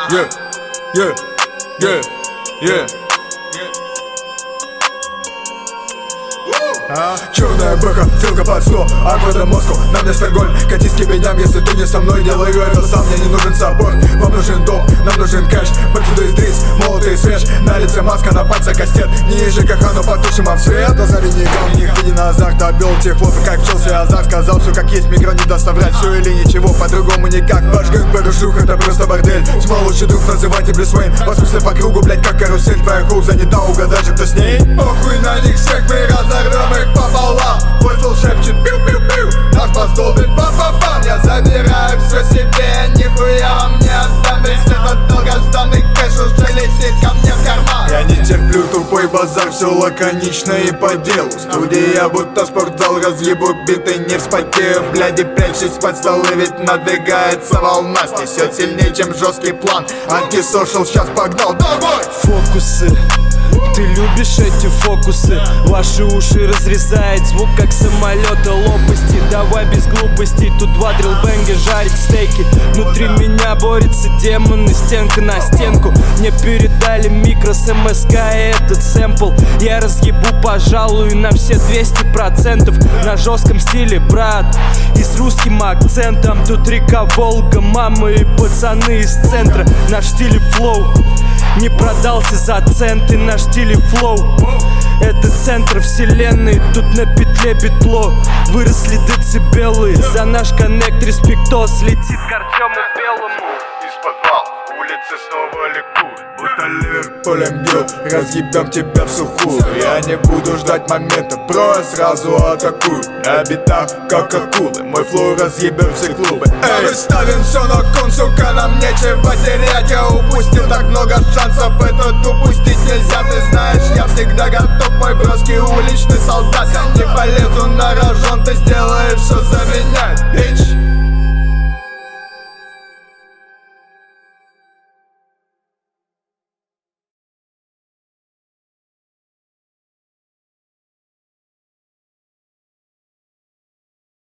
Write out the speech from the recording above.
Yeah, yeah, yeah, yeah. Черная бэха, стрелка под 100, Аква до Москвы, нам не Стокгольм. Катись к ебеням, если ты не со мной. Делаю это сам, мне не нужен саппорт. Вам нужен дом, нам нужен кэш. Бэкфуда из дрис, молотый и свеж. На лице маска, на пальцах кастет. Не ниже как но потушим вам свет. Глаза винегром, в них виден азарт. Обвел тех хлопы, как Челси азарт. Сказал все как есть, микро не даст соврать. Все или ничего, по-другому никак. Ваш ГБ рушух, это просто бордель. Тьма лучший друг, называйте Брюс Уэйн. По смысле по кругу, блять, как карусель. Твоя хуй занята, угадай же, кто с ней. Похуй на них всех, мы разорвем их пополам. Твой стол шепчет пиу-пиу-пиу. Наш постолбит па-па-пам. Я забираю все себе, нихуя вам не отдам. Весь этот долгожданный кэш уже летит ко мне в карман. Я не терплю тупой базар, все лаконично и по делу. Студия будто спортзал, разъебу биты, не вспотею. Бляди, прячься под столы, ведь надвигается волна. Снесет сильнее, чем жесткий план. Антисошал, сейчас погнал, давай! Фокусы, ты любишь эти фокусы? Ваши уши разрезает звук, как самолета лопасти. Давай без глупостей, тут два дрилбенга жарить стейки. Внутри меня борется демон и стенка на стенку. Мне передали микро с МСК и этот сэмпл. Я разъебу, пожалуй, на все 200%. На жестком стиле, брат, и с русским акцентом. Тут река Волга, мамы и пацаны из центра. Наш стиле флоу не продался за центы, наш стиле флоу. Это центр вселенной, тут на петле бетло. Выросли децибелы, за наш коннект респектос. Летит к Артему Белому. Из подвала улицы снова ликуют, будто Ливерпулем бил. Разъебем тебя в сухую. Я не буду ждать момента, бро, я сразу атакую. На битах, как акулы, мой флоу разъебем все клубы. Эй, мы ставим все на кон, сука, нам нечего терять. Я упустил так много шансов, этот упустить нельзя. Ты знаешь, я всегда готов, мой броский уличный солдат. Я не полезу на рожон, ты сделаешь все за меня, бич.